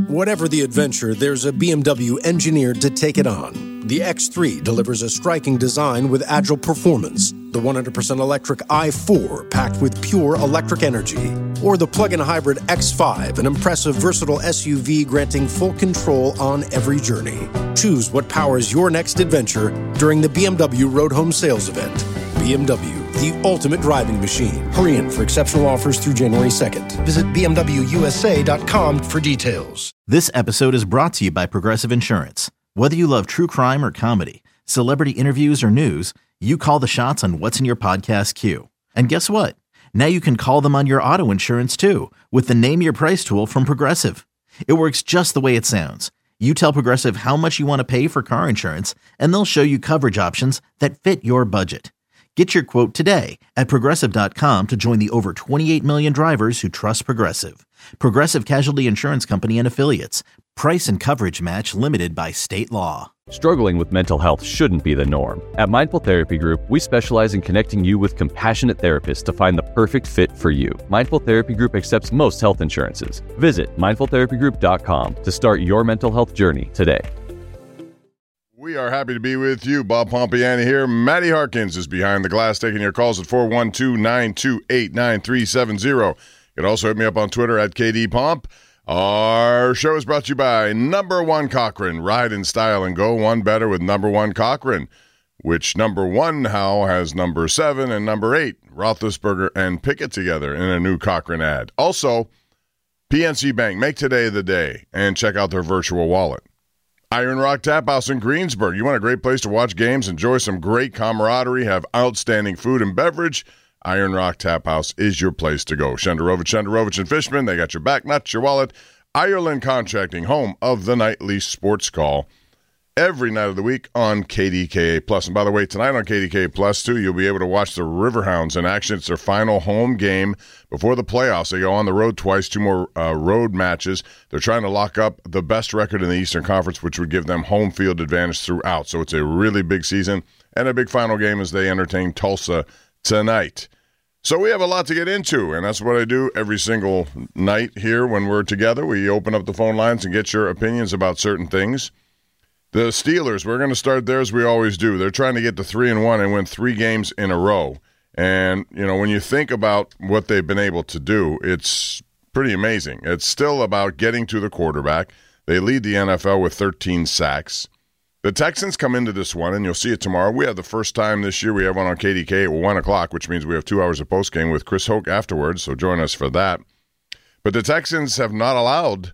Whatever the adventure, there's a BMW engineered to take it on. The X3 delivers a striking design with agile performance. The 100% electric i4 packed with pure electric energy. Or the plug-in hybrid X5, an impressive, versatile SUV granting full control on every journey. Choose what powers your next adventure during the BMW Road Home Sales Event. BMW, the ultimate driving machine. Hurry in for exceptional offers through January 2nd. Visit BMWUSA.com for details. This episode is brought to you by Progressive Insurance. Whether you love true crime or comedy, celebrity interviews or news, you call the shots on what's in your podcast queue. And guess what? Now you can call them on your auto insurance too with the Name Your Price tool from Progressive. It works just the way it sounds. You tell Progressive how much you want to pay for car insurance, and they'll show you coverage options that fit your budget. Get your quote today at Progressive.com to join the over 28 million drivers who trust Progressive. Progressive Casualty Insurance Company and Affiliates. Price and coverage match limited by state law. Struggling with mental health shouldn't be the norm. At Mindful Therapy Group, we specialize in connecting you with compassionate therapists to find the perfect fit for you. Mindful Therapy Group accepts most health insurances. Visit mindfultherapygroup.com to start your mental health journey today. We are happy to be with you. Bob Pompiani here. Maddie Harkins is behind the glass, taking your calls at 412-928-9370. You can also hit me up on Twitter at KDPomp. Our show is brought to you by Number One Cochrane. Ride in style and go one better with Number One Cochrane, which number one now has number 7 and number 8, Roethlisberger and Pickett together in a new Cochrane ad. Also, PNC Bank, make today the day and check out their virtual wallet. Iron Rock Tap House in Greensburg. You want a great place to watch games, enjoy some great camaraderie, have outstanding food and beverage? Iron Rock Tap House is your place to go. Shenderovich and Fishman, they got your back, not your wallet. Ireland Contracting, home of the nightly sports call. Every night of the week on KDKA+. And by the way, tonight on KDKA+, too, you'll be able to watch the Riverhounds in action. It's their final home game before the playoffs. They go on the road twice, 2 more road matches. They're trying to lock up the best record in the Eastern Conference, which would give them home field advantage throughout. So it's a really big season and a big final game as they entertain Tulsa tonight. So we have a lot to get into, and that's what I do every single night here when we're together. We open up the phone lines and get your opinions about certain things. The Steelers, we're going to start there as we always do. They're trying to get to 3-1 and win 3 games in a row. And, you know, when you think about what they've been able to do, it's pretty amazing. It's still about getting to the quarterback. They lead the NFL with 13 sacks. The Texans come into this one, and you'll see it tomorrow. We have the first time this year we have one on KDK at 1 o'clock, which means we have 2 hours of postgame with Chris Hoke afterwards, so join us for that. But the Texans have not allowed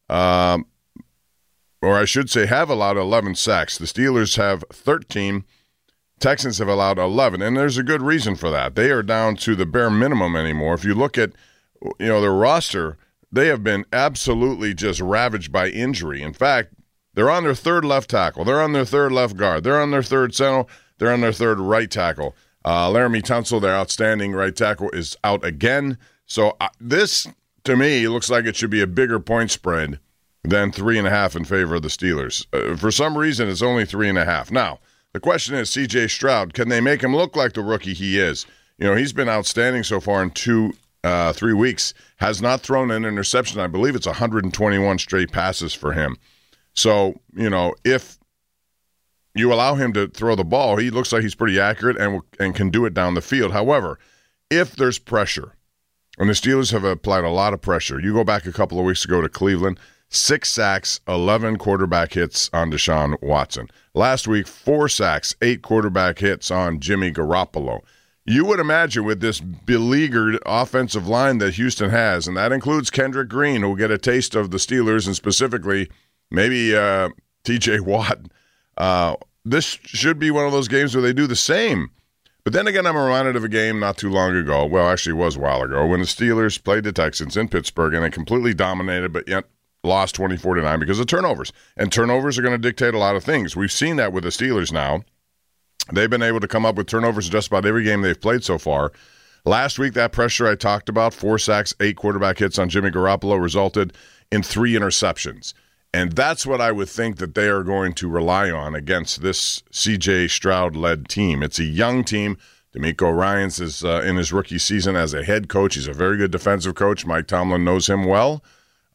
or I should say have allowed 11 sacks. The Steelers have 13. Texans have allowed 11, and there's a good reason for that. They are down to the bare minimum anymore. If you look at, their roster, they have been absolutely just ravaged by injury. In fact, they're on their 3rd left tackle. They're on their 3rd left guard. They're on their 3rd center. They're on their 3rd right tackle. Laramie Tunsil, their outstanding right tackle, is out again. So this, to me, looks like it should be a bigger point spread than 3.5 in favor of the Steelers. For some reason, it's only 3.5. Now, the question is, C.J. Stroud, can they make him look like the rookie he is? He's been outstanding so far in 3 weeks, has not thrown an interception. I believe it's 121 straight passes for him. So, if you allow him to throw the ball, he looks like he's pretty accurate and can do it down the field. However, if there's pressure, and the Steelers have applied a lot of pressure. You go back a couple of weeks ago to Cleveland, 6 sacks, 11 quarterback hits on Deshaun Watson. Last week, 4 sacks, 8 quarterback hits on Jimmy Garoppolo. You would imagine with this beleaguered offensive line that Houston has, and that includes Kendrick Green, who will get a taste of the Steelers, and specifically maybe T.J. Watt. This should be one of those games where they do the same. But then again, I'm reminded of a game not too long ago, well, actually it was a while ago, when the Steelers played the Texans in Pittsburgh, and they completely dominated, but yet lost 24-9 because of turnovers. And turnovers are going to dictate a lot of things. We've seen that with the Steelers now. They've been able to come up with turnovers in just about every game they've played so far. Last week, that pressure I talked about, 4 sacks, 8 quarterback hits on Jimmy Garoppolo, resulted in 3 interceptions. And that's what I would think that they are going to rely on against this C.J. Stroud-led team. It's a young team. DeMeco Ryans is in his rookie season as a head coach. He's a very good defensive coach. Mike Tomlin knows him well.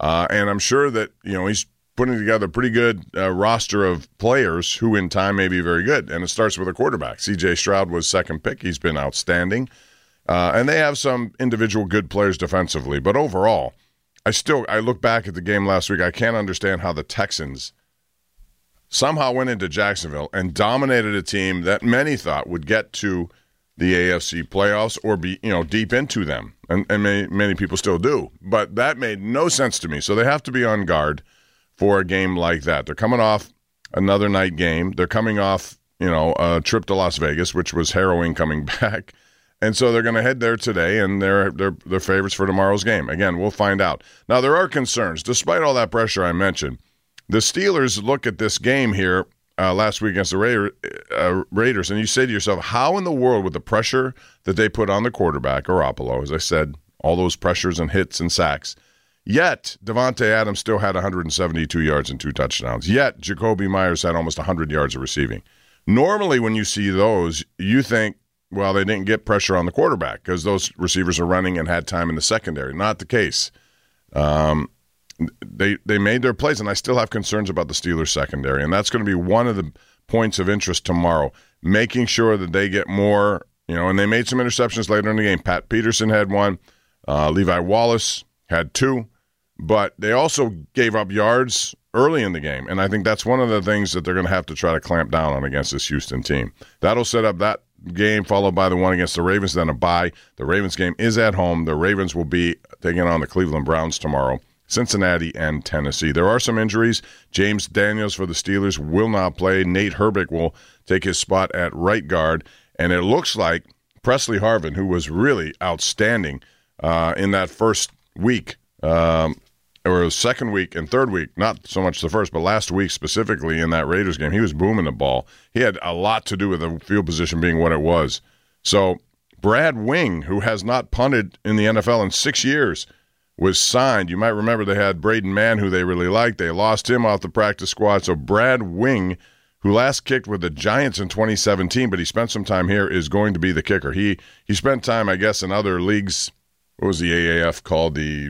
And I'm sure that, he's putting together a pretty good roster of players who in time may be very good. And it starts with a quarterback. C.J. Stroud was second pick. He's been outstanding. And they have some individual good players defensively. But overall, I look back at the game last week. I can't understand how the Texans somehow went into Jacksonville and dominated a team that many thought would get to the AFC playoffs or be, deep into them. And many people still do. But that made no sense to me. So they have to be on guard for a game like that. They're coming off another night game. They're coming off, a trip to Las Vegas, which was harrowing coming back. And so they're going to head there today, and they're favorites for tomorrow's game. Again, we'll find out. Now, there are concerns. Despite all that pressure I mentioned, the Steelers look at this game here last week against the Raiders, and you say to yourself, how in the world, with the pressure that they put on the quarterback, Garoppolo, as I said, all those pressures and hits and sacks, yet Devontae Adams still had 172 yards and 2 touchdowns, yet Jacoby Myers had almost 100 yards of receiving. Normally, when you see those, you think, well, they didn't get pressure on the quarterback because those receivers are running and had time in the secondary. Not the case. They made their plays, and I still have concerns about the Steelers secondary, and that's going to be one of the points of interest tomorrow, making sure that they get more, and they made some interceptions later in the game. Pat Peterson had one. Levi Wallace had 2. But they also gave up yards early in the game, and I think that's one of the things that they're going to have to try to clamp down on against this Houston team. That'll set up that game, followed by the one against the Ravens, then a bye. The Ravens game is at home. The Ravens will be taking on the Cleveland Browns tomorrow, Cincinnati, and Tennessee. There are some injuries. James Daniels for the Steelers will not play. Nate Herbig will take his spot at right guard, and it looks like Presley Harvin, who was really outstanding in that first week, or second week and third week, not so much the first, but last week specifically in that Raiders game, he was booming the ball. He had a lot to do with the field position being what it was. So Brad Wing, who has not punted in the NFL in 6 years, was signed. You might remember they had Braden Mann, who they really liked. They lost him off the practice squad. So Brad Wing, who last kicked with the Giants in 2017, but he spent some time here, is going to be the kicker. He spent time, I guess, in other leagues. What was the AAF called? The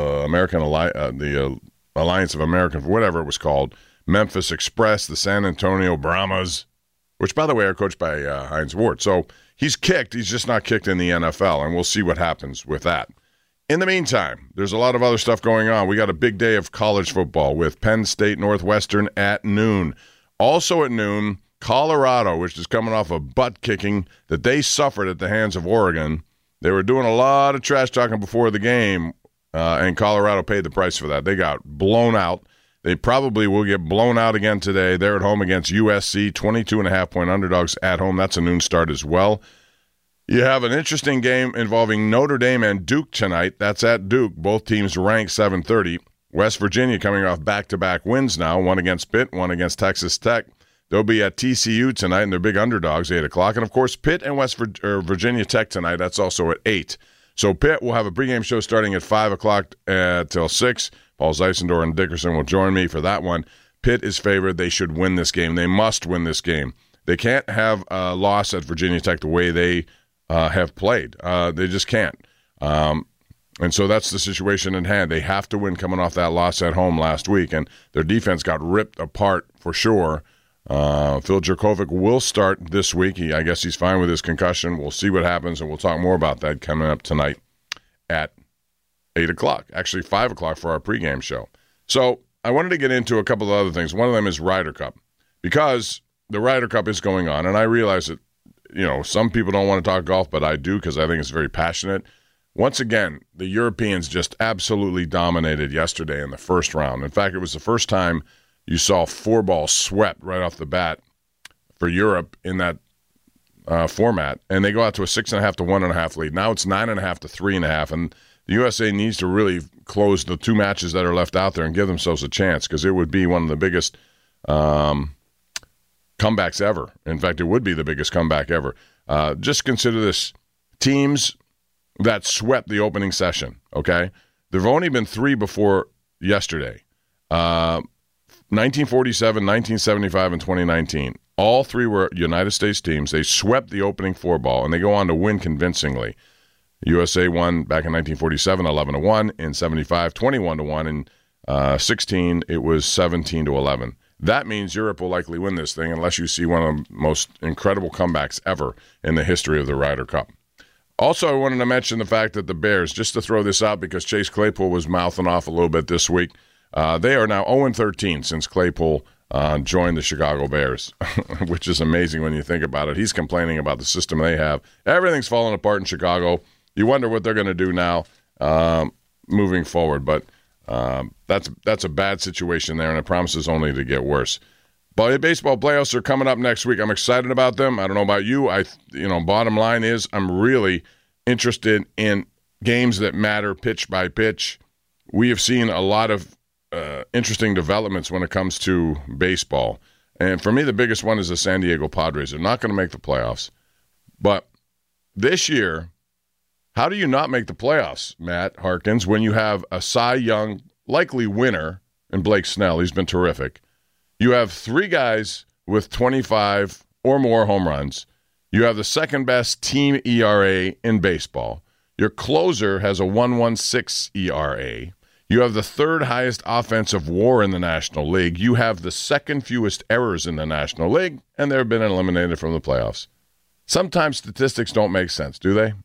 Alliance of American, whatever it was called. Memphis Express, the San Antonio Brahmas, which, by the way, are coached by Hines Ward. So he's kicked. He's just not kicked in the NFL, and we'll see what happens with that. In the meantime, there's a lot of other stuff going on. We got a big day of college football with Penn State Northwestern at noon. Also at noon, Colorado, which is coming off a butt kicking that they suffered at the hands of Oregon. They were doing a lot of trash talking before the game, and Colorado paid the price for that. They got blown out. They probably will get blown out again today. They're at home against USC, 22.5-point underdogs at home. That's a noon start as well. You have an interesting game involving Notre Dame and Duke tonight. That's at Duke. Both teams ranked 7:30. West Virginia coming off back-to-back wins now, one against Pitt, one against Texas Tech. They'll be at TCU tonight, and they're big underdogs, 8 o'clock. And, of course, Pitt and Virginia Tech tonight. That's also at 8. So Pitt will have a pregame show starting at 5 o'clock till 6. Paul Zeisendor and Dickerson will join me for that one. Pitt is favored. They should win this game. They must win this game. They can't have a loss at Virginia Tech the way they have played. They just can't. And so that's the situation in hand. They have to win coming off that loss at home last week, and their defense got ripped apart for sure. Phil Jurkovec will start this week. I guess he's fine with his concussion. We'll see what happens, and we'll talk more about that coming up tonight at 8 o'clock. Actually, 5 o'clock for our pregame show. So I wanted to get into a couple of other things. One of them is Ryder Cup, because the Ryder Cup is going on, and I realize that, some people don't want to talk golf, but I do because I think it's very passionate. Once again, the Europeans just absolutely dominated yesterday in the first round. In fact, it was the first time you saw 4-ball swept right off the bat for Europe in that format, and they go out to a 6.5 to 1.5 lead. Now it's 9.5 to 3.5, and the USA needs to really close the 2 matches that are left out there and give themselves a chance, because it would be one of the biggest comebacks ever. In fact, it would be the biggest comeback ever. Just consider this. Teams that swept the opening session, okay? There have only been 3 before yesterday. 1947, 1975, and 2019. All 3 were United States teams. They swept the opening 4-ball, and they go on to win convincingly. USA won back in 1947, 11-1. In 75, 21-1. In 16, it was 17-11. That means Europe will likely win this thing unless you see one of the most incredible comebacks ever in the history of the Ryder Cup. Also, I wanted to mention the fact that the Bears, just to throw this out because Chase Claypool was mouthing off a little bit this week, they are now 0-13 since Claypool joined the Chicago Bears, which is amazing when you think about it. He's complaining about the system they have. Everything's falling apart in Chicago. You wonder what they're going to do now moving forward, but that's a bad situation there, and it promises only to get worse. But the baseball playoffs are coming up next week. I'm excited about them. I don't know about you. Bottom line is I'm really interested in games that matter pitch by pitch. We have seen a lot of interesting developments when it comes to baseball. And for me, the biggest one is the San Diego Padres. They're not going to make the playoffs. But this year, how do you not make the playoffs, Matt Harkins, when you have a Cy Young likely winner in Blake Snell? He's been terrific. You have 3 guys with 25 or more home runs. You have the second best team ERA in baseball. Your closer has a 1.16 ERA. You have the third highest offensive WAR in the National League. You have the second fewest errors in the National League, and they've been eliminated from the playoffs. Sometimes statistics don't make sense, do they?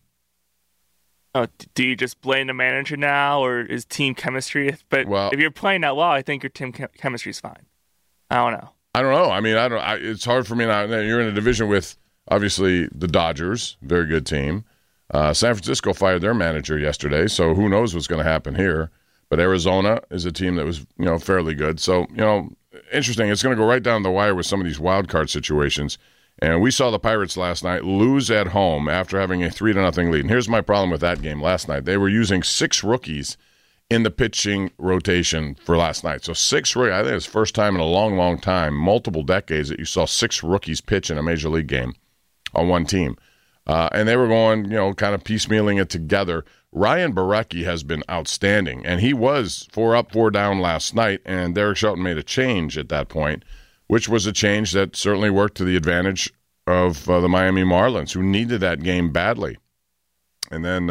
Oh, do you just blame the manager now, or is team chemistry? But if you're playing that well, I think your team chemistry is fine. I don't know. I mean, it's hard for me now. You're in a division with, obviously, the Dodgers, very good team. San Francisco fired their manager yesterday, so who knows what's going to happen here. But Arizona is a team that was, fairly good. So, interesting. It's going to go right down the wire with some of these wild card situations. And we saw the Pirates last night lose at home after having a 3-0 lead. And here's my problem with that game last night. They were using 6 rookies in the pitching rotation for last night. So 6 rookies. I think it's the first time in a long, long time, multiple decades, that you saw 6 rookies pitch in a major league game on one team. And they were going, kind of piecemealing it together. Ryan Barecki has been outstanding, and he was 4 up, 4 down last night, and Derek Shelton made a change at that point, which was a change that certainly worked to the advantage of the Miami Marlins, who needed that game badly. And then,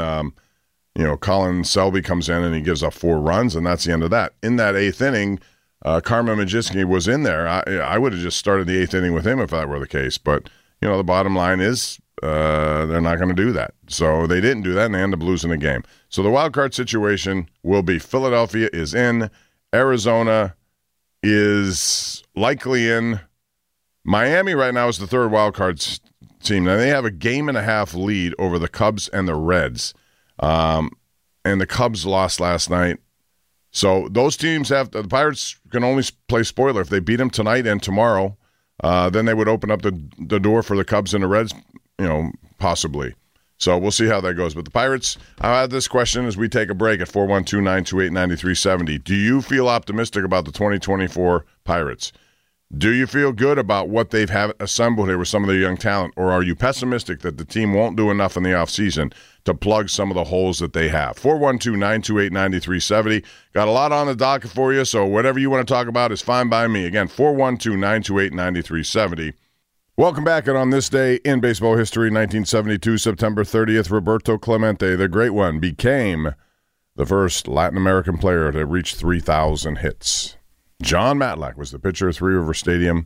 Colin Selby comes in and he gives up 4 runs, and that's the end of that. In that 8th inning, Carmen Majewski was in there. I would have just started the 8th inning with him if that were the case. But, the bottom line is they're not going to do that. So they didn't do that, and they end up losing the game. So the wild card situation will be Philadelphia is in, Arizona is likely in. Miami right now is the 3rd wild card team. Now they have a 1.5 game lead over the Cubs and the Reds. And the Cubs lost last night. So those teams the Pirates can only play spoiler. If they beat them tonight and tomorrow, then they would open up the door for the Cubs and the Reds, possibly. So we'll see how that goes. But the Pirates, I had this question as we take a break at 412-928-9370. Do you feel optimistic about the 2024 Pirates? Do you feel good about what they've assembled here with some of their young talent, or are you pessimistic that the team won't do enough in the offseason to plug some of the holes that they have? 412-928-9370. Got a lot on the docket for you, so whatever you want to talk about is fine by me. Again, 412-928-9370. Welcome back, and on this day in baseball history, 1972, September 30th, Roberto Clemente, the great one, became the first Latin American player to reach 3,000 hits. John Matlack was the pitcher at Three River Stadium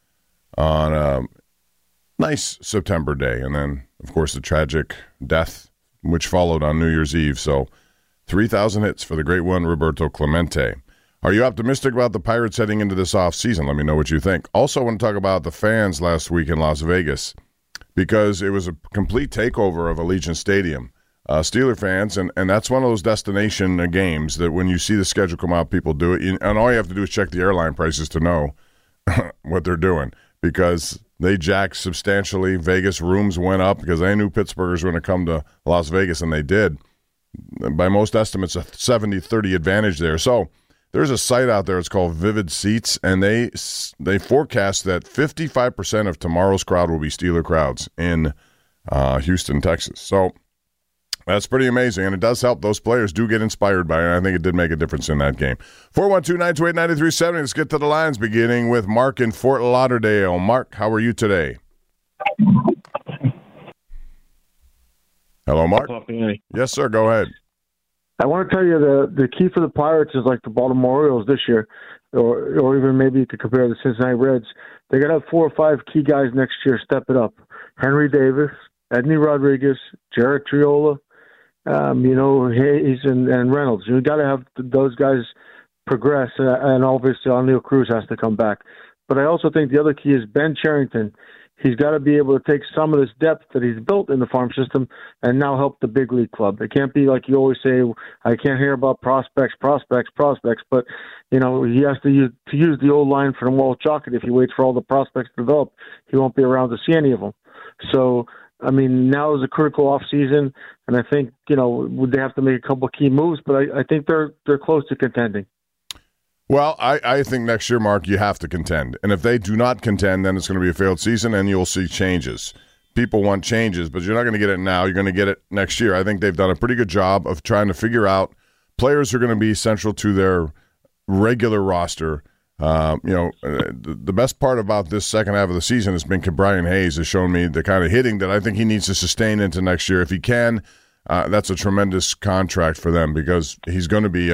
on a nice September day. And then, of course, the tragic death which followed on New Year's Eve. So 3,000 hits for the great one, Roberto Clemente. Are you optimistic about the Pirates heading into this offseason? Let me know what you think. Also, I want to talk about the fans last week in Las Vegas, because it was a complete takeover of Allegiant Stadium. Steeler fans, and that's one of those destination games that when you see the schedule come out, people do it. And all you have to do is check the airline prices to know what they're doing, because they jacked substantially. Vegas rooms went up because they knew Pittsburghers were going to come to Las Vegas, and they did. By most estimates, a 70-30 advantage there. So there's a site out there. It's called Vivid Seats, and they forecast that 55% of tomorrow's crowd will be Steeler crowds in Houston, Texas. So that's pretty amazing, and it does help. Those players do get inspired by it, and I think it did make a difference in that game. 412-928-9370. Let's get to the lines, beginning with Mark in Fort Lauderdale. Mark, how are you today? Hello, Mark. Andy. Yes, sir. Go ahead. I want to tell you the key for the Pirates is like the Baltimore Orioles this year, or even maybe you could compare the Cincinnati Reds. They got to have 4 or 5 key guys next year step it up. Henry Davis, Edney Rodriguez, Jared Triola, Hayes and Reynolds. You got to have those guys progress, and obviously O'Neal Cruz has to come back. But I also think the other key is Ben Cherington. He's got to be able to take some of this depth that he's built in the farm system and now help the big league club. It can't be like you always say, I can't hear about prospects, but, he has to use the old line from Walt Jockett. If he waits for all the prospects to develop, he won't be around to see any of them. So, now is a critical off season, and I think, they have to make a couple of key moves, but I think they're close to contending. Well, I think next year, Mark, you have to contend. And if they do not contend, then it's going to be a failed season, and you'll see changes. People want changes, but you're not going to get it now. You're going to get it next year. I think they've done a pretty good job of trying to figure out players who are going to be central to their regular roster. The best part about this second half of the season has been Brian Hayes has shown me the kind of hitting that I think he needs to sustain into next year. If he can, that's a tremendous contract for them because he's going to be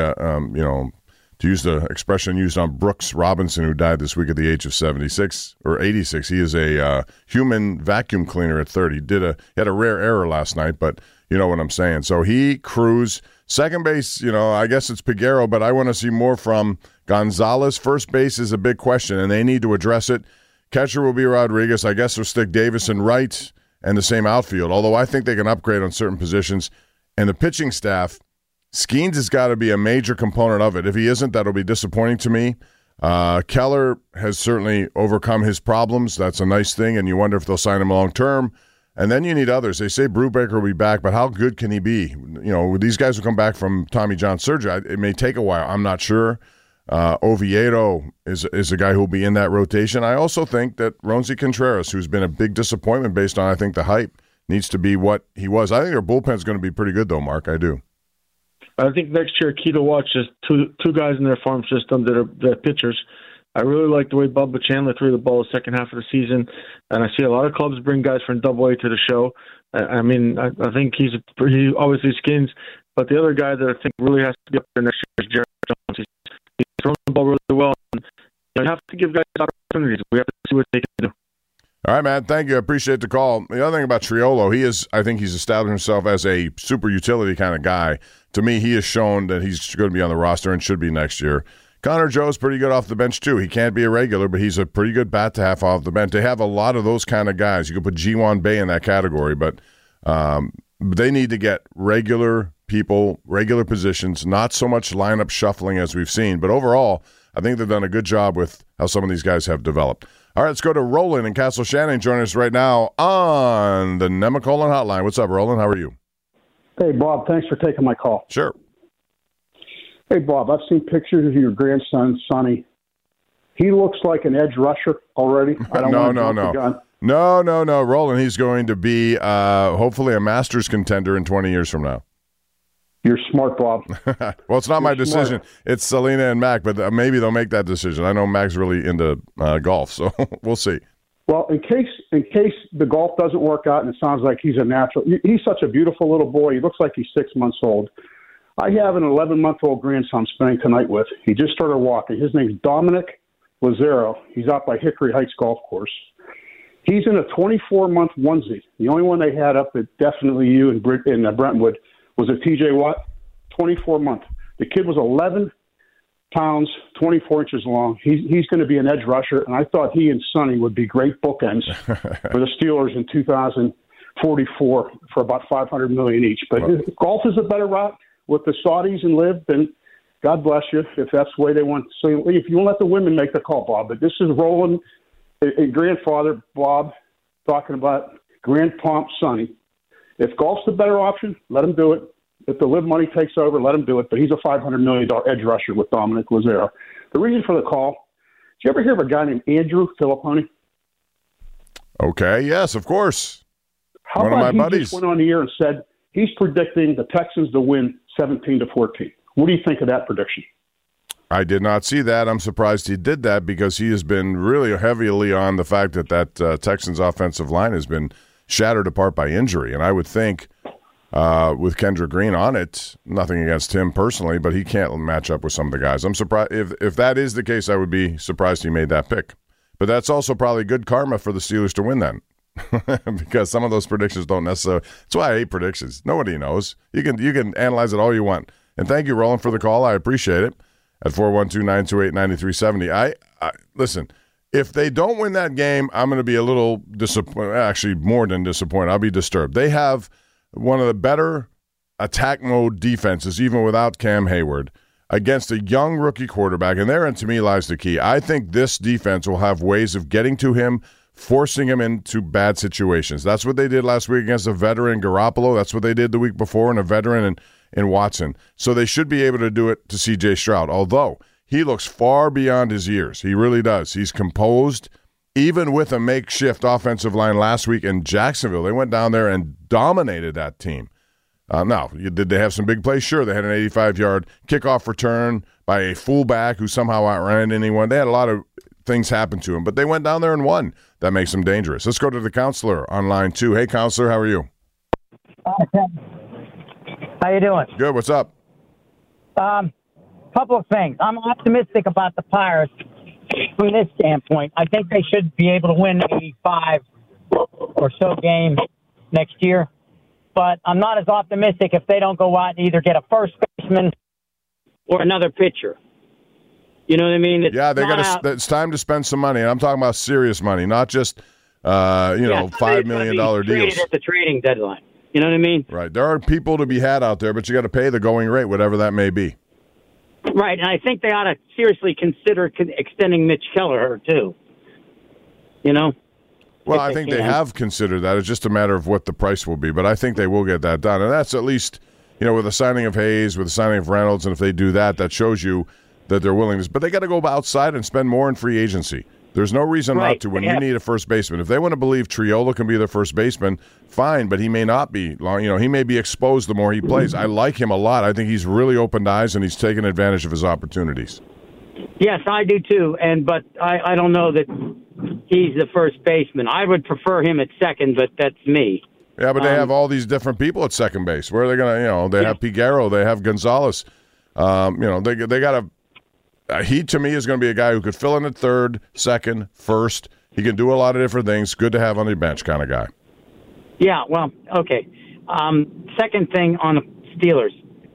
to use the expression used on Brooks Robinson, who died this week at the age of 76 or 86, he is a human vacuum cleaner at 30. He had a rare error last night, but you know what I'm saying. So Cruz, second base, I guess it's Peguero, but I want to see more from Gonzalez. First base is a big question, and they need to address it. Catcher will be Rodriguez. I guess they'll stick Davis in right and the same outfield, although I think they can upgrade on certain positions. And the pitching staff, Skeens has got to be a major component of it. If he isn't, that'll be disappointing to me. Keller has certainly overcome his problems. That's a nice thing, and you wonder if they'll sign him long-term. And then you need others. They say Brubaker will be back, but how good can he be? These guys will come back from Tommy John surgery. It may take a while. I'm not sure. Oviedo is a guy who will be in that rotation. I also think that Roansy Contreras, who's been a big disappointment based on, I think, the hype, needs to be what he was. I think their bullpen's going to be pretty good, though, Mark. I do. I think next year, key to watch is two guys in their farm system that are pitchers. I really like the way Bubba Chandler threw the ball the second half of the season, and I see a lot of clubs bring guys from Double-A to the show. I think he obviously skins, but the other guy that I think really has to be up there next year is Jared Jones. He's throwing the ball really well, and you have to give guys opportunities. We have to see what they can do. All right, man. Thank you. I appreciate the call. The other thing about Triolo, I think he's established himself as a super utility kind of guy. To me, he has shown that he's going to be on the roster and should be next year. Connor Joe's pretty good off the bench, too. He can't be a regular, but he's a pretty good bat to have off the bench. They have a lot of those kind of guys. You could put Ji-Hwan Bae in that category, but they need to get regular people, regular positions, not so much lineup shuffling as we've seen. But overall, I think they've done a good job with how some of these guys have developed. All right, let's go to Roland in Castle Shannon. Joining us right now on the Nemacolin Hotline. What's up, Roland? How are you? Hey, Bob. Thanks for taking my call. Sure. Hey, Bob, I've seen pictures of your grandson, Sonny. He looks like an edge rusher already. I don't want to jump the gun. No, Roland. He's going to be hopefully a Masters contender in 20 years from now. You're smart, Bob. Well, it's not my decision. It's Selena and Mac, but maybe they'll make that decision. I know Mac's really into golf, so we'll see. Well, in case the golf doesn't work out and it sounds like he's a natural, he's such a beautiful little boy. He looks like he's 6 months old. I have an 11-month-old grandson I'm spending tonight with. He just started walking. His name's Dominic Lazaro. He's out by Hickory Heights Golf Course. He's in a 24-month onesie. The only one they had up at definitely you in Brentwood was a TJ Watt, 24-month. The kid was 11 pounds, 24 inches long. He's going to be an edge rusher, and I thought he and Sonny would be great bookends for the Steelers in 2044 for about $500 million each. But golf is a better route with the Saudis and Liv, then God bless you if that's the way they want. So if you won't let the women make the call, Bob. But this is Roland, a grandfather, Bob, talking about Grandpa Sonny. If golf's the better option, let him do it. If the Liv money takes over, let him do it. But he's a $500 million edge rusher with Dominic Lazaro. The reason for the call, did you ever hear of a guy named Andrew Filipponi? Okay, yes, of course. How One about of my buddies. Just went on the air and said he's predicting the Texans to win 17-14. What do you think of that prediction? I did not see that. I'm surprised he did that because he has been really heavily on the fact that Texans offensive line has been shattered apart by injury. And I would think with Kendrick Green on it. Nothing against him personally, but he can't match up with some of the guys. I'm surprised. If that is the case, I would be surprised he made that pick. But that's also probably good karma for the Steelers to win then. Because some of those predictions don't necessarily. That's why I hate predictions. Nobody knows. You can analyze it all you want. And thank you, Roland, for the call. I appreciate it. At 412-928-9370. I listen. If they don't win that game, I'm going to be a little disappointed. Actually, more than disappointed. I'll be disturbed. They have one of the better attack mode defenses, even without Cam Hayward, against a young rookie quarterback. And therein, to me, lies the key. I think this defense will have ways of getting to him, forcing him into bad situations. That's what they did last week against a veteran Garoppolo. That's what they did the week before and a veteran in Watson. So they should be able to do it to C.J. Stroud, although he looks far beyond his years. He really does. He's composed, even with a makeshift offensive line last week in Jacksonville. They went down there and dominated that team. Now, did they have some big plays? Sure, they had an 85-yard kickoff return by a fullback who somehow outran anyone. They had a lot of things happen to him, but they went down there and won. That makes them dangerous. Let's go to the counselor on line 2. Hey, counselor, how are you? How you doing? Good. What's up? Couple of things. I'm optimistic about the Pirates from this standpoint. I think they should be able to win 85 or so games next year. But I'm not as optimistic if they don't go out and either get a first baseman or another pitcher. You know what I mean? It's time to spend some money. And I'm talking about serious money, not just $5 million deals at the trading deadline. You know what I mean? Right. There are people to be had out there, but you got to pay the going rate, whatever that may be. Right, and I think they ought to seriously consider extending Mitch Keller too. You know? Well, I think they have considered that. It's just a matter of what the price will be, but I think they will get that done. And that's at least, with the signing of Hayes, with the signing of Reynolds, and if they do that, that shows you that they're willing to. But they got to go outside and spend more in free agency. There's no reason not to when you need a first baseman. If they want to believe Triola can be their first baseman, fine, but he may not be. He may be exposed the more he plays. I like him a lot. I think he's really opened eyes, and he's taken advantage of his opportunities. Yes, I do too. But I don't know that he's the first baseman. I would prefer him at second, but that's me. Yeah, but they have all these different people at second base. Where are they going to, they have Piguero, they have Gonzalez. They got to. He, to me, is going to be a guy who could fill in at third, second, first. He can do a lot of different things. Good to have on the bench kind of guy. Yeah, well, okay. Second thing on the Steelers.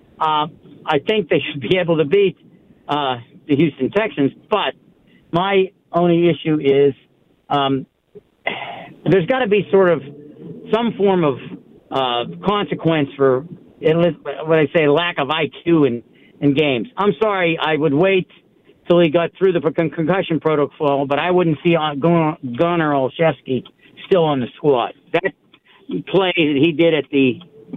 I think they should be able to beat the Houston Texans, but my only issue is there's got to be sort of some form of consequence for, what I say, lack of IQ in games. I'm sorry, I would wait till he got through the concussion protocol, but I wouldn't see Gunnar Olszewski still on the squad. That play that he did at the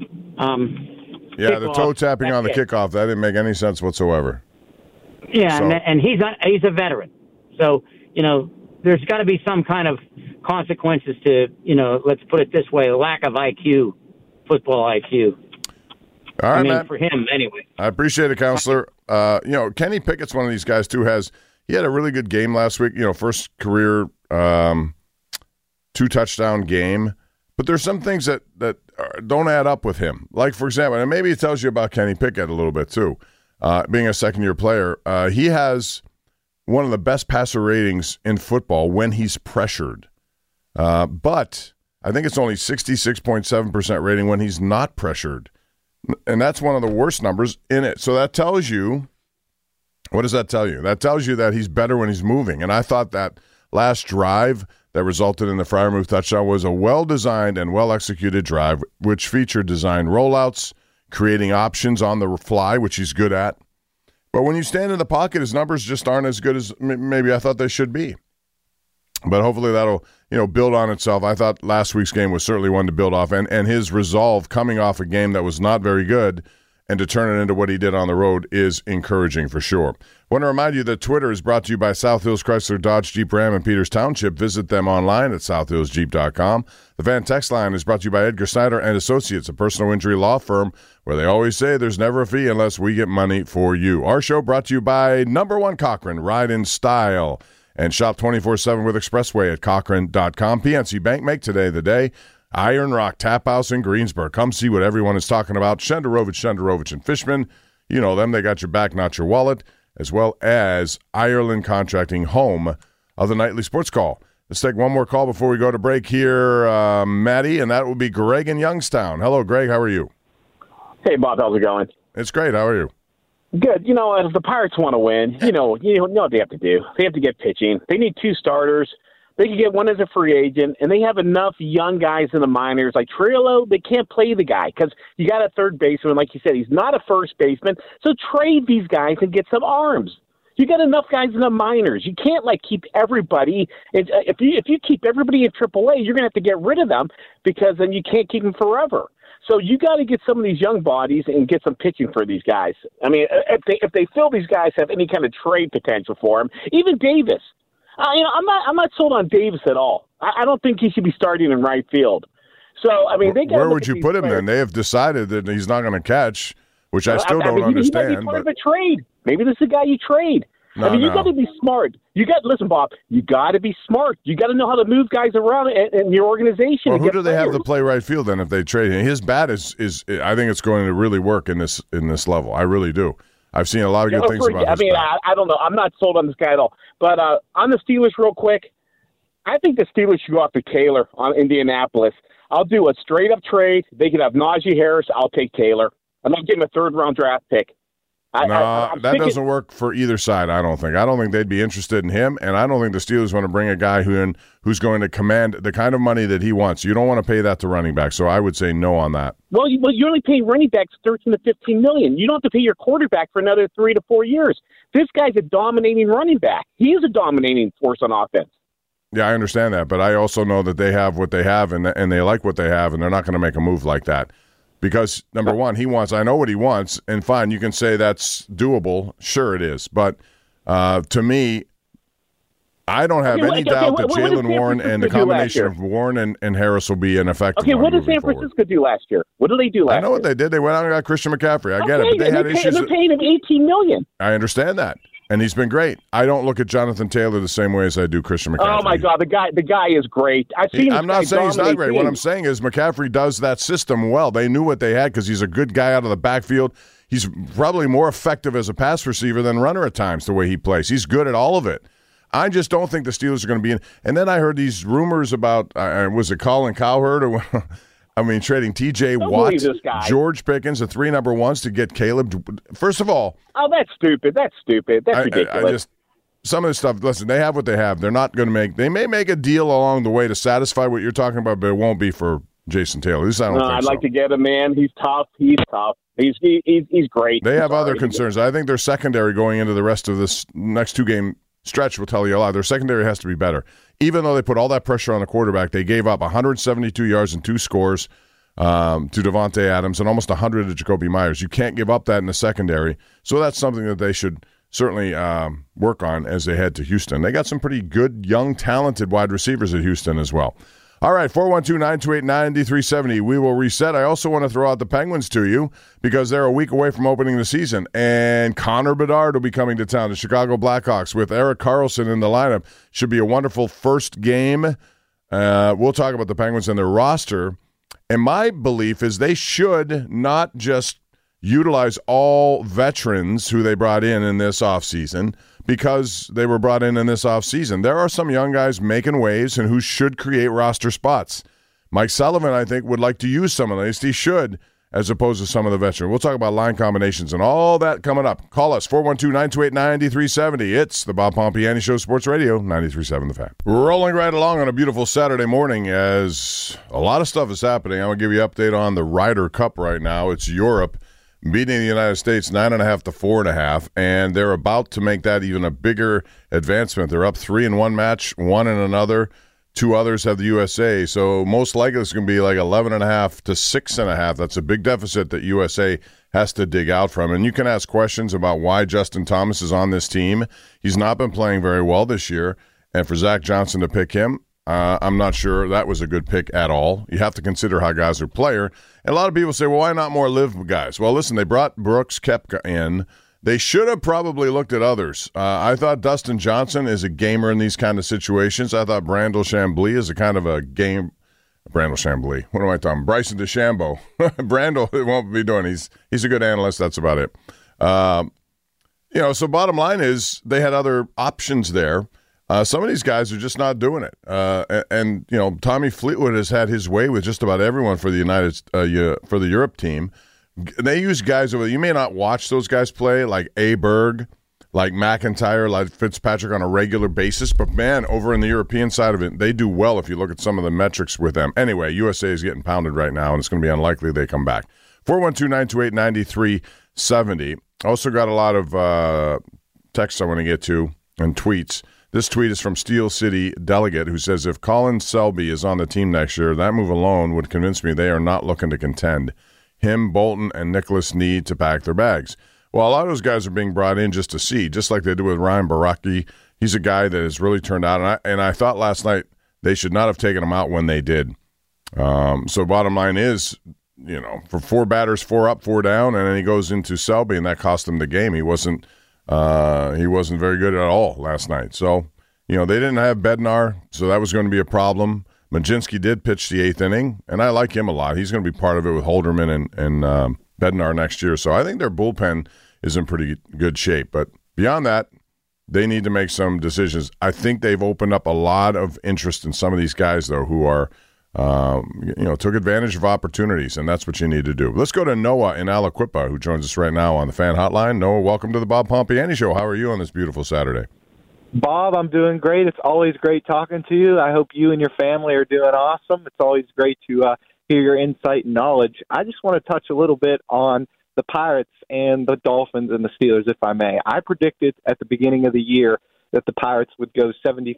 the toe tapping on the kickoff, that didn't make any sense whatsoever. Yeah, so. And he's a veteran. So, there's got to be some kind of consequences to, let's put it this way, lack of IQ, football IQ. All right, man. For him, anyway. I appreciate it, counselor. Kenny Pickett's one of these guys, too, he had a really good game last week, first career 2-touchdown game. But there's some things that don't add up with him. Like, for example, and maybe it tells you about Kenny Pickett a little bit, too, being a second-year player. He has one of the best passer ratings in football when he's pressured. But I think it's only 66.7% rating when he's not pressured. And that's one of the worst numbers in it. So that tells you, what does that tell you? That tells you that he's better when he's moving. And I thought that last drive that resulted in the Freiermuth touchdown was a well-designed and well-executed drive, which featured designed rollouts, creating options on the fly, which he's good at. But when you stand in the pocket, his numbers just aren't as good as maybe I thought they should be. But hopefully that'll, build on itself. I thought last week's game was certainly one to build off, and his resolve coming off a game that was not very good and to turn it into what he did on the road is encouraging for sure. I want to remind you that Twitter is brought to you by South Hills Chrysler Dodge Jeep Ram in Peters Township. Visit them online at southhillsjeep.com. The Van Text Line is brought to you by Edgar Snyder and Associates, a personal injury law firm where they always say there's never a fee unless we get money for you. Our show brought to you by Number One Cochran, Ride in Style. And shop 24/7 with Expressway at Cochran.com. PNC Bank, make today the day. Iron Rock Tap House in Greensburg. Come see what everyone is talking about. Shenderovich, and Fishman. You know them. They got your back, not your wallet, as well as Ireland Contracting, home of the Nightly Sports Call. Let's take one more call before we go to break here, Maddie, and that will be Greg in Youngstown. Hello, Greg. How are you? Hey, Bob. How's it going? It's great. How are you? Good. You know, if the Pirates want to win, you know what they have to do. They have to get pitching. They need 2 starters. They can get one as a free agent, and they have enough young guys in the minors. Like Trillo, they can't play the guy because you got a third baseman. Like you said, he's not a first baseman. So trade these guys and get some arms. You got enough guys in the minors. You can't keep everybody. If you keep everybody in AAA, you're gonna have to get rid of them because then you can't keep them forever. So you got to get some of these young bodies and get some pitching for these guys. I mean, if they feel these guys have any kind of trade potential for them, even Davis. I'm not sold on Davis at all. I don't think he should be starting in right field. So I mean, they got. Where would you put him then? They have decided that he's not going to catch, which I still don't understand. He might be part of a trade. Maybe this is a guy you trade. You got to be smart. Listen, Bob. You got to be smart. You got to know how to move guys around in your organization. Well, who do they have to play right field then if they trade him? His bat is. I think it's going to really work in this level. I really do. I've seen a lot of good things about his bat. I don't know. I'm not sold on this guy at all. But on the Steelers, real quick, I think the Steelers should go after Taylor on Indianapolis. I'll do a straight-up trade. They could have Najee Harris. I'll take Taylor. I'm not getting a third-round draft pick. That doesn't work for either side, I don't think. I don't think they'd be interested in him, and I don't think the Steelers want to bring a guy who's going to command the kind of money that he wants. You don't want to pay that to running back, so I would say no on that. Well, you only pay running backs $13 to $15 million. You don't have to pay your quarterback for another 3 to 4 years. This guy's a dominating running back. He is a dominating force on offense. Yeah, I understand that, but I also know that they have what they have, and they like what they have, and they're not going to make a move like that. Because, number one, I know what he wants, and fine, you can say that's doable. Sure it is. But to me, I don't have any doubt that Jaylen Warren and the combination of Warren and Harris will be an effective one. Okay, what did San Francisco do last year? What did they do last year? I know what they did. They went out and got Christian McCaffrey. I get it, but they had issues. They're paying him $18 million. I understand that. And he's been great. I don't look at Jonathan Taylor the same way as I do Christian McCaffrey. Oh, my God. The guy is great. I'm not saying he's not great. What I'm saying is McCaffrey does that system well. They knew what they had because he's a good guy out of the backfield. He's probably more effective as a pass receiver than runner at times, the way he plays. He's good at all of it. I just don't think the Steelers are going to be in. And then I heard these rumors about, was it Colin Cowherd or trading T.J. Watt, George Pickens, the 3 number ones to get Caleb. First of all. Oh, that's stupid. That's ridiculous. Some of this stuff, listen, they have what they have. They're not going to they may make a deal along the way to satisfy what you're talking about, but it won't be for Jason Taylor. At least I don't think I'd so. like to get him, man. He's tough. He's great. They have other concerns. I think their secondary going into the rest of this next 2-game stretch will tell you a lot. Their secondary has to be better. Even though they put all that pressure on the quarterback, they gave up 172 yards and 2 scores to Davante Adams and almost 100 to Jacoby Myers. You can't give up that in the secondary. So that's something that they should certainly work on as they head to Houston. They got some pretty good, young, talented wide receivers at Houston as well. All right, 412-928-9370. We will reset. I also want to throw out the Penguins to you because they're a week away from opening the season. And Connor Bedard will be coming to town, the Chicago Blackhawks, with Erik Karlsson in the lineup. Should be a wonderful first game. We'll talk about the Penguins and their roster. And my belief is they should not just utilize all veterans who they brought in this offseason because they were brought in this offseason. There are some young guys making waves and who should create roster spots. Mike Sullivan, I think, would like to use some of these. He should, as opposed to some of the veterans. We'll talk about line combinations and all that coming up. Call us, 412-928-9370. It's the Bob Pompiani Show, Sports Radio, 93.7 The Fan. Rolling right along on a beautiful Saturday morning as a lot of stuff is happening. I'm going to give you an update on the Ryder Cup right now. It's Europe beating the United States 9.5 to 4.5, and they're about to make that even a bigger advancement. They're up 3 in one match, 1 in another. 2 others have the USA, so most likely it's going to be like 11.5 to 6.5. That's a big deficit that USA has to dig out from. And you can ask questions about why Justin Thomas is on this team. He's not been playing very well this year, and for Zach Johnson to pick him, I'm not sure that was a good pick at all. You have to consider how guys are player. And a lot of people say, well, why not more live guys? Well, listen, they brought Brooks Koepka in. They should have probably looked at others. I thought Dustin Johnson is a gamer in these kind of situations. I thought Brandel Chambly is a kind of a game Brandel Chambly. What am I talking? Bryson DeChambeau. Brandel won't be doing. He's a good analyst. That's about it. So bottom line is they had other options there. Some of these guys are just not doing it. And Tommy Fleetwood has had his way with just about everyone for the for the Europe team. They use guys over. You may not watch those guys play, like Aberg, like McIntyre, like Fitzpatrick on a regular basis. But, man, over in the European side of it, they do well if you look at some of the metrics with them. Anyway, USA is getting pounded right now, and it's going to be unlikely they come back. 412-928-9370. Also got a lot of texts I want to get to and tweets. This tweet is from Steel City Delegate, who says, if Colin Selby is on the team next year, that move alone would convince me they are not looking to contend. Him, Bolton, and Nicholas need to pack their bags. Well, a lot of those guys are being brought in just to see, just like they do with Ryan Baraki. He's a guy that has really turned out, and I thought last night they should not have taken him out when they did. So bottom line is, for 4 batters, 4 up, 4 down, and then he goes into Selby, and that cost him the game. He wasn't very good at all last night. So, they didn't have Bednar, so that was going to be a problem. Majinski did pitch the 8th inning, and I like him a lot. He's going to be part of it with Holderman and Bednar next year. So I think their bullpen is in pretty good shape. But beyond that, they need to make some decisions. I think they've opened up a lot of interest in some of these guys, though, who are, took advantage of opportunities, and that's what you need to do. Let's go to Noah in Aliquippa, who joins us right now on the Fan Hotline. Noah, welcome to the Bob Pompiani Show. How are you on this beautiful Saturday? Bob, I'm doing great. It's always great talking to you. I hope you and your family are doing awesome. It's always great to hear your insight and knowledge. I just want to touch a little bit on the Pirates and the Dolphins and the Steelers, if I may. I predicted at the beginning of the year that the Pirates would go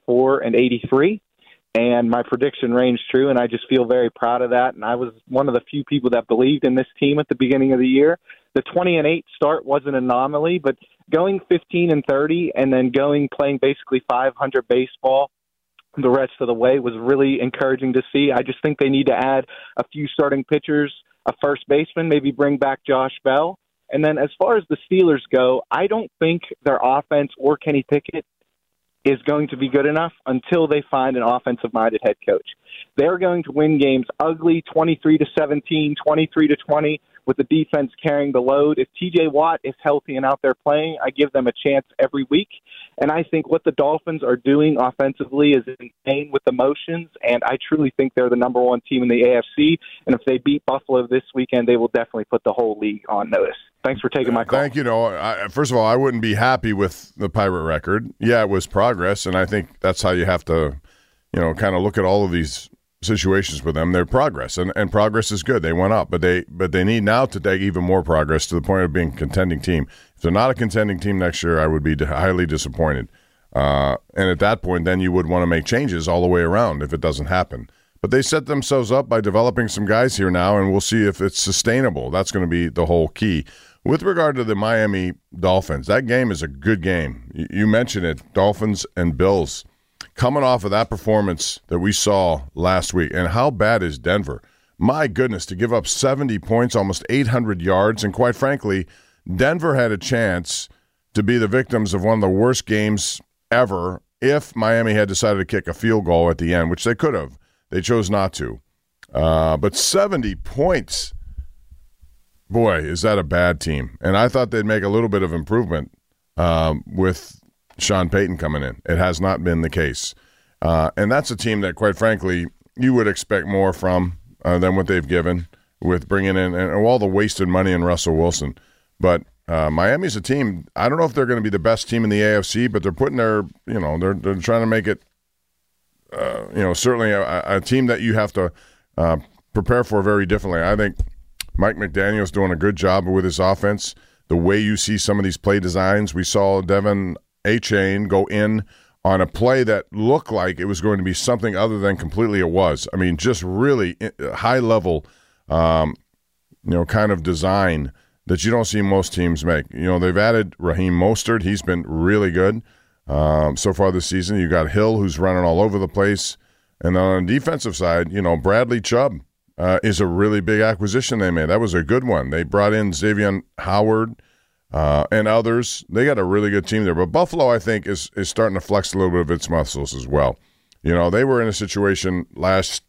74-83, and my prediction ranged true, and I just feel very proud of that. And I was one of the few people that believed in this team at the beginning of the year. The 20-8 start was an anomaly, but going 15-30 and then playing basically 500 baseball the rest of the way was really encouraging to see. I just think they need to add a few starting pitchers, a first baseman, maybe bring back Josh Bell. And then as far as the Steelers go, I don't think their offense or Kenny Pickett is going to be good enough until they find an offensive-minded head coach. They're going to win games ugly, 23-17, 23-20, with the defense carrying the load. If TJ Watt is healthy and out there playing, I give them a chance every week. And I think what the Dolphins are doing offensively is insane with the motions, and I truly think they're the number one team in the AFC. And if they beat Buffalo this weekend, they will definitely put the whole league on notice. Thanks for taking my call. Thank you. First of all, I wouldn't be happy with the Pirate record. Yeah, it was progress, and I think that's how you have to, kind of look at all of these situations with them. They're progress, and progress is good. They went up, but they need now to take even more progress to the point of being a contending team. If they're not a contending team next year, I would be highly disappointed. And at that point, then you would want to make changes all the way around if it doesn't happen. But they set themselves up by developing some guys here now, and we'll see if it's sustainable. That's going to be the whole key. With regard to the Miami Dolphins, that game is a good game. You mentioned it, Dolphins and Bills. Coming off of that performance that we saw last week, and how bad is Denver? My goodness, to give up 70 points, almost 800 yards, and quite frankly, Denver had a chance to be the victims of one of the worst games ever if Miami had decided to kick a field goal at the end, which they could have. They chose not to. But 70 points, boy, is that a bad team. And I thought they'd make a little bit of improvement with Sean Payton coming in. It has not been the case. And that's a team that, quite frankly, you would expect more from than what they've given with bringing in and all the wasted money in Russell Wilson. But Miami's a team, I don't know if they're going to be the best team in the AFC, but they're putting their, they're trying to make it, certainly a team that you have to prepare for very differently. I think Mike McDaniel's doing a good job with his offense. The way you see some of these play designs, we saw Devin Achane go in on a play that looked like it was going to be something other than completely it was. I mean, just really high level, kind of design that you don't see most teams make. They've added Raheem Mostert. He's been really good so far this season. You got Hill, who's running all over the place. And on the defensive side, Bradley Chubb is a really big acquisition they made. That was a good one. They brought in Xavier Howard and others. They got a really good team there. But Buffalo, I think, is starting to flex a little bit of its muscles as well. They were in a situation last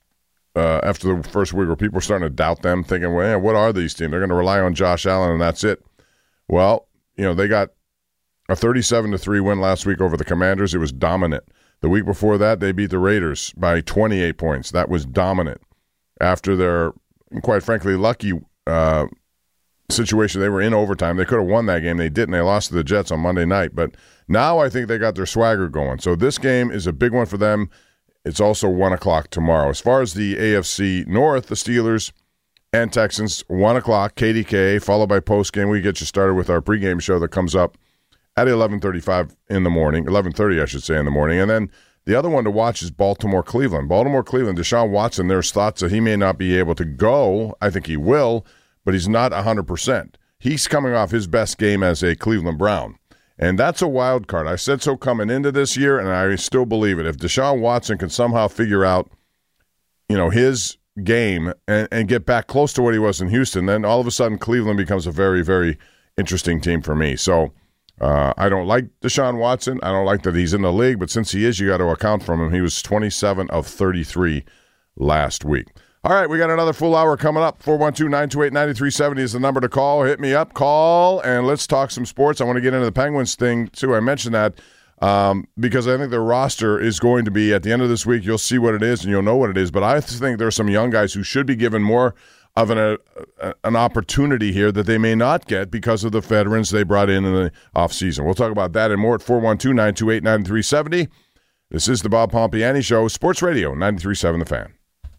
after the first week where people were starting to doubt them, thinking, well, what are these teams? They're going to rely on Josh Allen and that's it. Well, they got a 37-3 win last week over the Commanders. It was dominant. The week before that, they beat the Raiders by 28 points. That was dominant. After their, quite frankly, lucky situation, they were in overtime. They could have won that game. They didn't. They lost to the Jets on Monday night. But now I think they got their swagger going. So this game is a big one for them. It's also 1 o'clock tomorrow. As far as the AFC North, the Steelers and Texans, 1 o'clock, KDK, followed by postgame. We get you started with our pregame show that comes up at 11:35 in the morning, 11:30, I should say, in the morning. And then the other one to watch is Baltimore-Cleveland. Baltimore-Cleveland, Deshaun Watson, there's thoughts that he may not be able to go. I think he will, but he's not 100%. He's coming off his best game as a Cleveland Brown. And that's a wild card. I said so coming into this year, and I still believe it. If Deshaun Watson can somehow figure out, his game and get back close to what he was in Houston, then all of a sudden Cleveland becomes a very, very interesting team for me. So I don't like Deshaun Watson. I don't like that he's in the league, but since he is, you got to account for him. He was 27 of 33 last week. All right, we got another full hour coming up. 412-928-9370 is the number to call. Hit me up, call, and let's talk some sports. I want to get into the Penguins thing, too. I mentioned that because I think their roster is going to be, at the end of this week, you'll see what it is and you'll know what it is. But I think there are some young guys who should be given more of an opportunity here that they may not get because of the veterans they brought in the offseason. We'll talk about that and more at 412-928-9370. This is the Bob Pompiani Show, Sports Radio, 93.7 The Fan.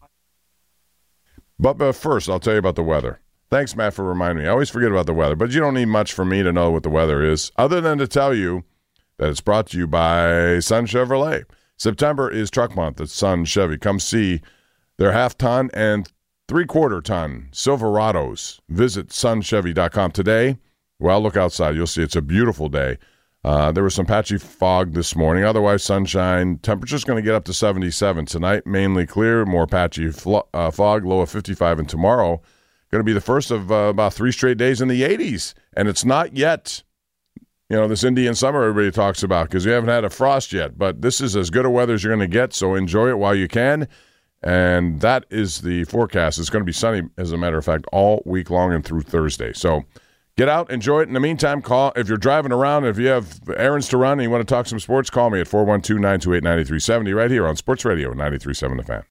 But first, I'll tell you about the weather. Thanks, Matt, for reminding me. I always forget about the weather, but you don't need much for me to know what the weather is, other than to tell you that it's brought to you by Sun Chevrolet. September is truck month at Sun Chevy. Come see their half-ton and three-quarter-ton Silverados. Visit sunchevy.com today. Well, look outside. You'll see it's a beautiful day. There was some patchy fog this morning. Otherwise, sunshine. Temperature's going to get up to 77 tonight. Mainly clear, more patchy fog, low of 55. And tomorrow, going to be the first of about 3 straight days in the 80s. And it's not yet, this Indian summer everybody talks about because we haven't had a frost yet. But this is as good a weather as you're going to get, so enjoy it while you can. And that is the forecast. It's going to be sunny, as a matter of fact, all week long and through Thursday. So get out, enjoy it. In the meantime, call if you're driving around, if you have errands to run and you want to talk some sports, call me at 412-928-9370 right here on Sports Radio 93.7 The Fan.